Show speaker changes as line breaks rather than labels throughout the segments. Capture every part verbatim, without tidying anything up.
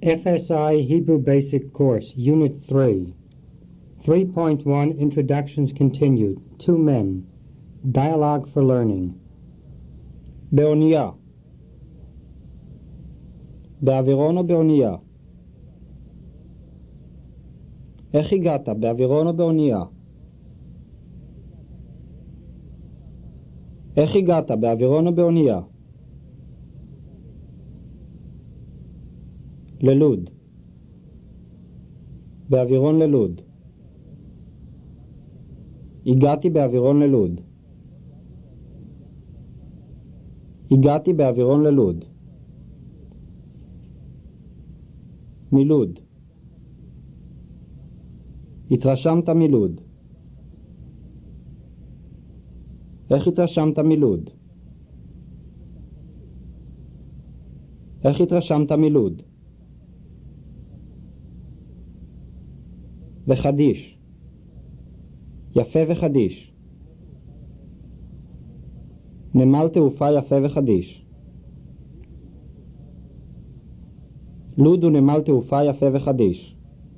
F S I Hebrew Basic Course, Unit three. three point one Introductions Continued. Two men. Dialogue for Learning.
באונייה. באווירון או באונייה? איך הגעת? באווירון או באונייה? איך הגעת? באווירון או באונייה? ללוד. באווירון ללוד. הגעתי באווירון ללוד. הגעתי באווירון ללוד. מלוד. התרשמת מלוד. איך התרשמת מלוד? איך התרשמת מלוד? וחדיש. יפה וחדיש. נמל תעופה יפה וחדיש. לוד הוא נמל תעופה יפה וחדיש.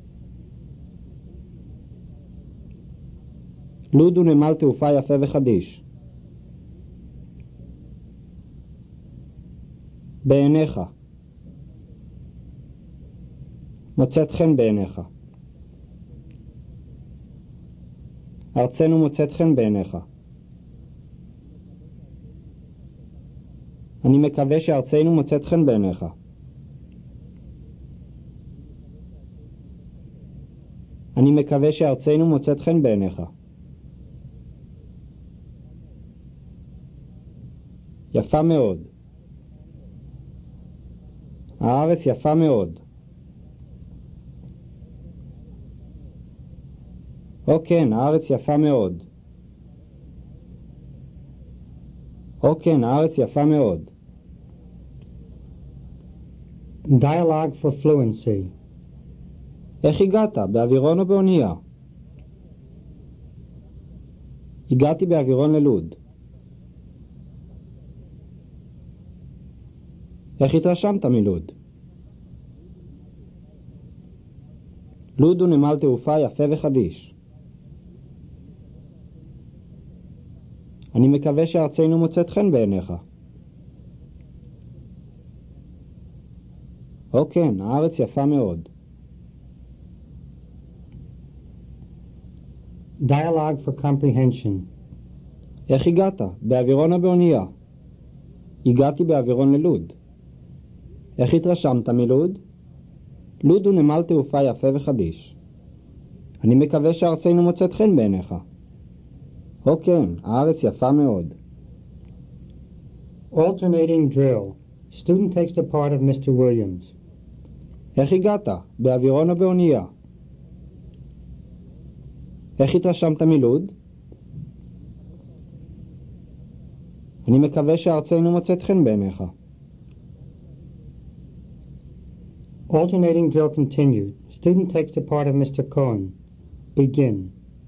לוד הוא נמל תעופה יפה וחדיש. בעיניך. מוצאת חן בעיניך. ארצנו מוצאת חן בעיניך. אני מקווה שארצנו מוצאת חן בעיניך. אני מקווה שארצנו מוצאת חן בעיניך. יפה מאוד. הארץ יפה מאוד. או כן, הארץ יפה מאוד. או כן, הארץ יפה מאוד.
Dialogue for Fluency.
איך הגעת? באווירון או באונייה? הגעתי באווירון ללוד. איך התרשמת מלוד? לוד הוא נמל תעופה יפה וחדיש. אני מקווה שארצנו מוצאת חן בעיניך. או כן, הארץ יפה מאוד.
Dialogue for Comprehension.
איך הגעת? באווירון או באונייה? הגעתי באווירון ללוד. איך התרשמת מלוד? לוד הוא נמל תעופה יפה וחדיש. אני מקווה שארצנו מוצאת חן בעיניך. או כן, הארץ יפה מאוד.
Alternating drill. Student takes the part of Mister Williams.
איך הגעת? באווירון או באונייה? איך התרשמת מלוד? אני מקווה שארצנו מוצאת חן בעיניך.
Alternating drill continued. Student takes the part of Mister Cohen. Begin.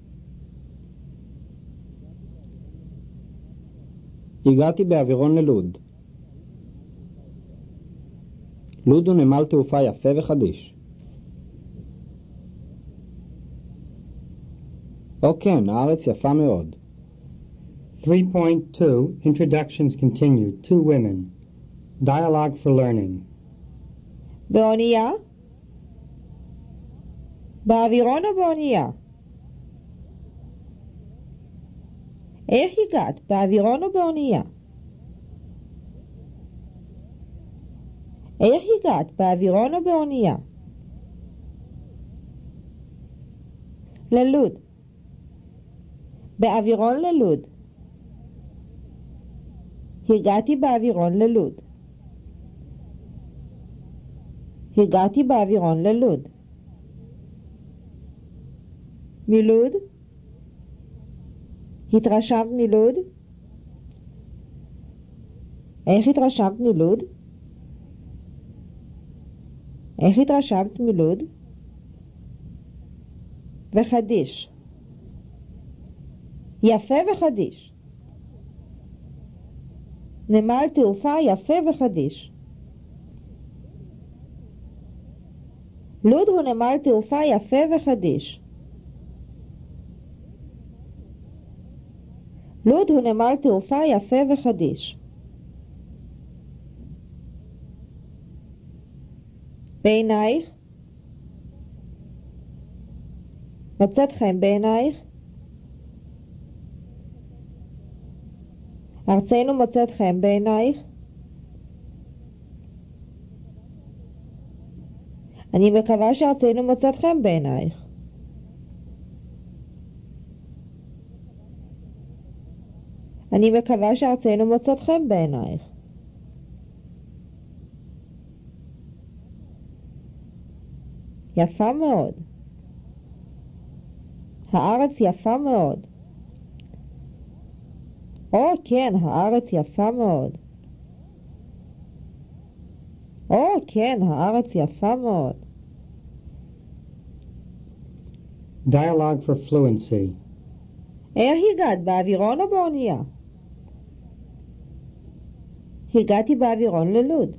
הגעתי באווירון ללוד. לוד הוא נמל תעופה יפה וחדיש. או כן, הארץ יפה מאוד.
three point two Introductions continued. Two women. Dialogue for Learning.
באונייה? באווירון או באונייה? איך הגעת? באווירון או באונייה? איך הגעת? באווירון או באונייה? ללוד. באווירון ללוד. הגעתי באווירון ללוד. הגעתי באווירון ללוד. מלוד? התרשמת מלוד? איך התרשמת מלוד? איך התרשמת מלוד? וחדיש. יפה וחדיש. נמל תעופה יפה וחדיש. לוד הוא נמל תעופה יפה וחדיש. לוד הוא נמל תעופה יפה וחדיש. בעינייך? מוצאת חן בעינייך? ארצנו מוצאת חן בעינייך? אני מקווה שארצנו מוצאת חן בעינייך. אני מקווה שארצנו מוצאת חן בעינייך. יפה מאוד. הארץ יפה מאוד. או כן, הארץ יפה מאוד. או כן, הארץ יפה מאוד.
Dialogue for fluency.
איך הגעת, באווירון או באונייה? הגעתי באווירון ללוד.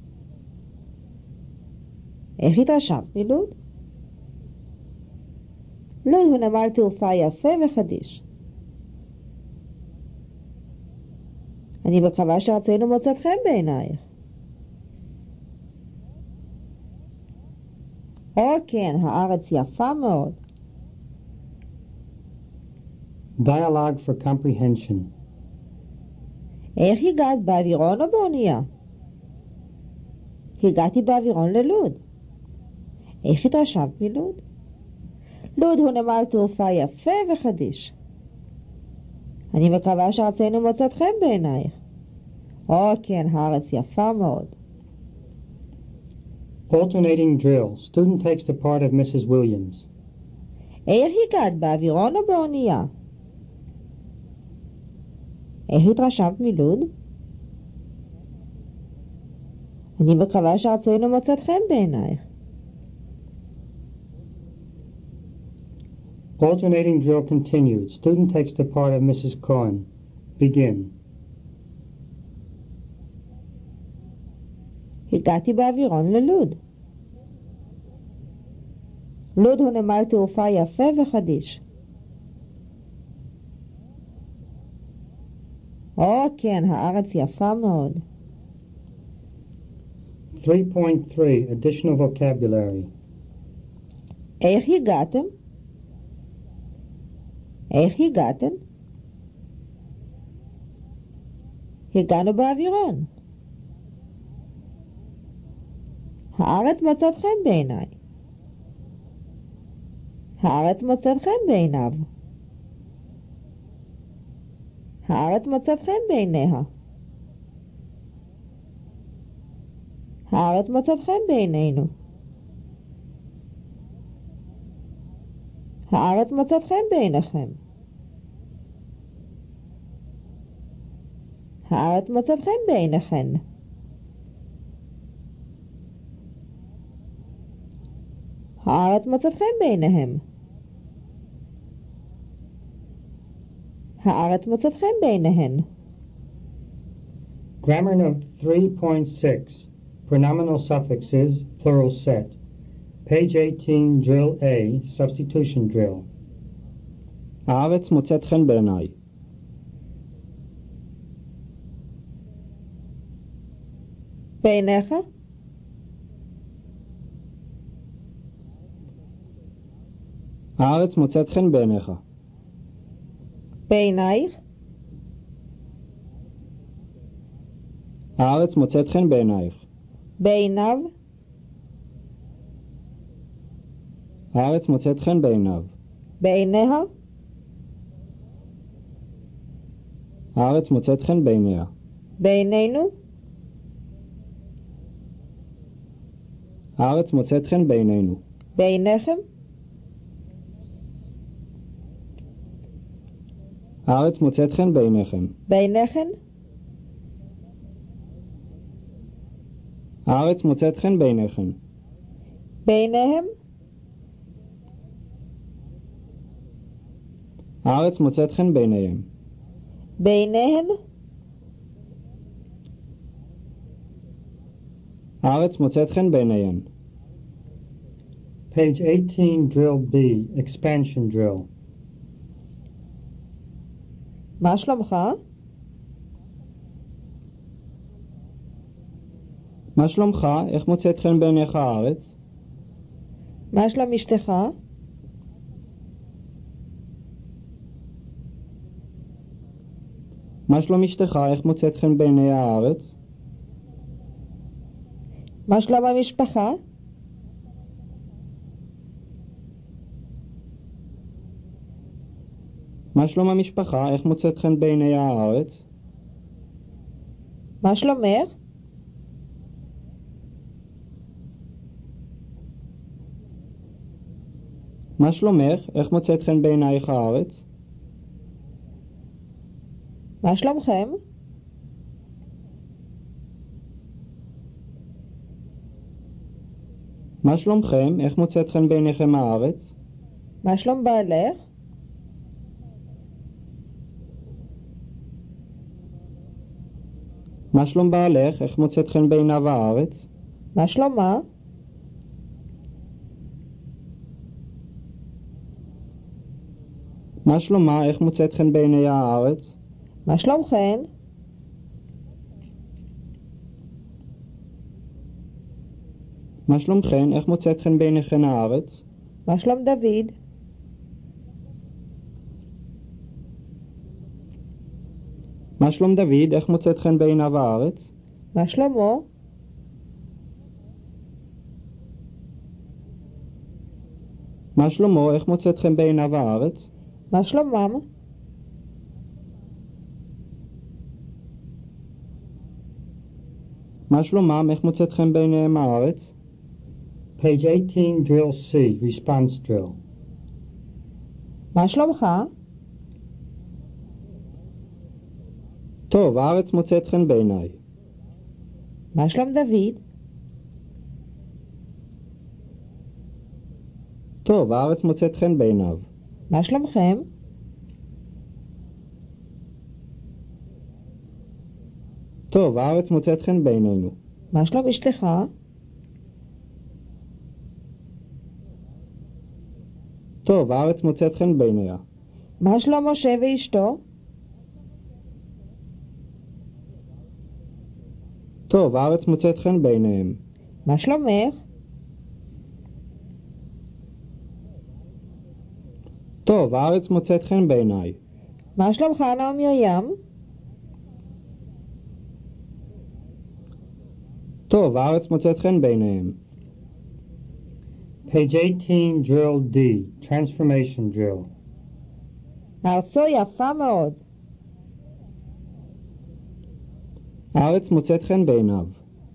איך התרשמת מלוד? לוד הוא נמל תעופה יפה וחדיש. אני מקווה שארצנו מוצאת חן בעינייך. או כן, הארץ יפה מאוד.
Dialogue for comprehension.
איך הגעת, באווירון או באונייה? הגעתי באווירון ללוד. איך התרשמת מלוד? לוד הוא נמל תעופה יפה וחדיש. אני מקווה שארצנו מוצאת חן בעינייך. או כן, הארץ יפה מאוד.
Alternating drill. Student takes the part of Missus Williams.
איך הגעת, באווירון או באונייה? איך התרשמת מלוד? אני מקווה שארצנו מוצאת חן בעינייך.
Alternating drill continued. Student takes the part of Missus Cohen. Begin.
הגעתי באווירון ללוד. לוד הוא נמל תעופה יפה וחדיש. או כן, הארץ יפה מאוד.
three point three. Additional vocabulary.
איך הגעתם? איך הגעתם? הגענו באווירון. הארץ מוצאת חן בעיניי. הארץ מוצאת חן בעיניו. הארץ מוצאת חן בעיניה. הארץ מוצאת חן בעינינו. הארץ מוצאת חן בעיניכם. הארץ מוצאת חן בעיניכן. הארץ מוצאת חן בעיניהם. הארץ מוצאת חן בעיניהן.
Grammar note three point six. Pronominal suffixes, plural set. Page eighteen, drill A, substitution drill.
הארץ מוצאת חן בעיניי.
בעיניך?
הארץ מוצאת חן בעיניך.
בעינייך?
הארץ מוצאת חן בעינייך.
בעיניו?
הארץ מוצאת חן בעיניו.
בעיניה?
הארץ מוצאת חן בעיניה.
בעינינו?
הארץ מוצאת חן בעינינו.
בעיניכם?
הארץ מוצאת חן בעיניכם.
בעיניכן?
הארץ מוצאת חן בעיניכם.
בעיניהם?
הארץ מוצאת חן בעיניהם.
בעיניהן?
הארץ מוצאת חן בעיניהן.
Page eighteen, Drill B, Expansion Drill.
מה שלומך?
מה שלומך? איך מוצאת חן בעיניך הארץ?
מה שלום אשתך?
מה שלום אשתך? איך מוצאת חן בעיני הארץ?
מה שלום המשפחה?
מה שלום המשפחה? איך מוצאת חן בעיני הארץ?
מה שלומך?
מה שלומך? איך מוצאת חן בעינייך הארץ?
מה שלומכם?
מה שלומכם? איך מוצאת חן בעיניכם הארץ?
מה שלום בעלך?
מה שלום בעלך? איך מוצאת חן בעיניו הארץ?
מה שלומה?
מה שלומה? איך מוצאת חן בעיני הארץ?
מה שלומכן?
מה שלומכן? איך מוצאת חן בעיניכן הארץ?
מה שלום דוד?
מה שלום דוד? איך מוצאת חן בעיניו הארץ?
מה שלומו?
מה שלומו? איך מוצאת חן בעיניו הארץ?
מה שלומם?
מה שלומם? איך מוצאת חן בעיניהם הארץ?
Page eighteen, Drill C, Response Drill.
מה שלומך?
טוב, הארץ מוצאת חן בעיניי.
מה שלום דוד?
טוב, הארץ מוצאת חן בעיניו.
מה שלומכם?
טוב, הארץ מוצאת חן בעינינו.
מה שלום אשתך?
טוב, הארץ מוצאת חן בעיניה.
מה שלום משה ואשתו?
טוב, הארץ מוצאת חן בעיניהם.
מה שלומך?
טוב, הארץ מוצאת חן בעיניי.
מה שלומך נעם מרים?
טוב, הארץ מוצאת חן בעיניהם.
Page eighteen, Drill D, Transformation Drill.
ארצו יפה מאוד.
הארץ מוצאת חן בעיניו.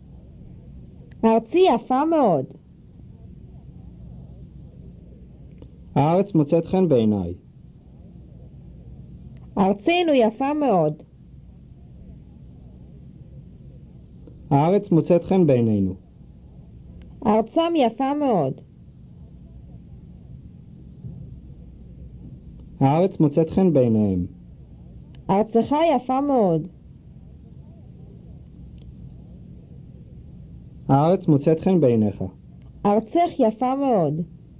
ארצי יפה מאוד.
הארץ מוצאת חן בעיניי.
ארצנו יפה מאוד.
הארץ מוצאת חן בעינינו.
ארצם יפה מאוד.
הארץ מוצאת חן בעיניהם.
ארצך יפה מאוד.
הארץ מוצאת חן בעיניך.
ארצך יפה מאוד.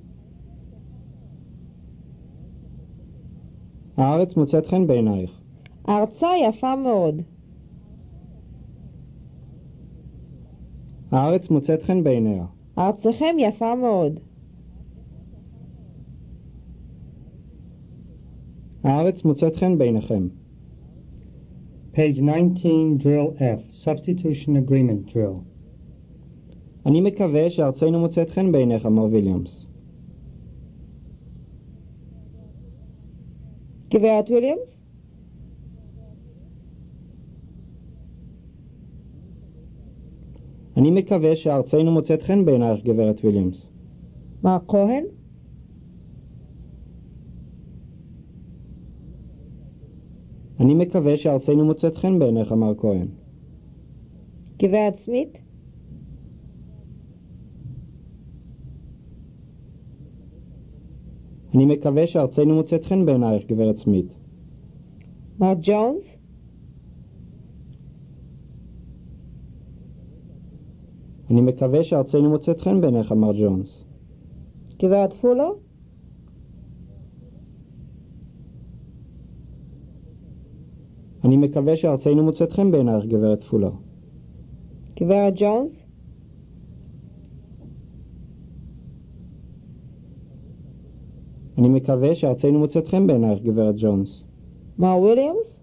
הארץ מוצאת חן בעינייך.
ארצה יפה מאוד.
הארץ מוצאת חן בעיניה.
ארצכם יפה מאוד.
הארץ מוצאת חן בעיניכם.
Page nineteen, Drill F, Substitution Agreement Drill.
אני מקווה שארצנו מוצאת חן בעיניך, מר ויליאמס.
גברת ויליאמס?
אני מקווה שארצנו מוצאת חן בעינייך, גברת ויליאמס.
מר כהן?
אני מקווה שארצנו מוצאת חן בעיניך, מר כהן.
גברת סמית?
אני מקווה שארצנו מוצאת חן בעינייך, גברת סמית.
מר ג'ונס?
אני מקווה שארצנו מוצאת חן בעיניך, מר ג'ונס.
גברת פולר?
אני מקווה שהרצאנו מוצאת חן בעינייך, גברת פולר.
גברת ג'ונס?
אני מקווה שהרצאנו מוצאת חן בעינייך, גברת ג'ונס.
מר וויליאמס?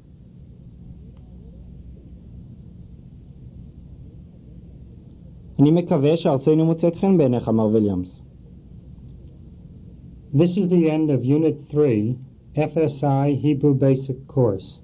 אני מקווה שהרצאנו מוצאת חן בעיניך, מר ויליאמס.
This is the end of Unit three, F S I Hebrew Basic Course.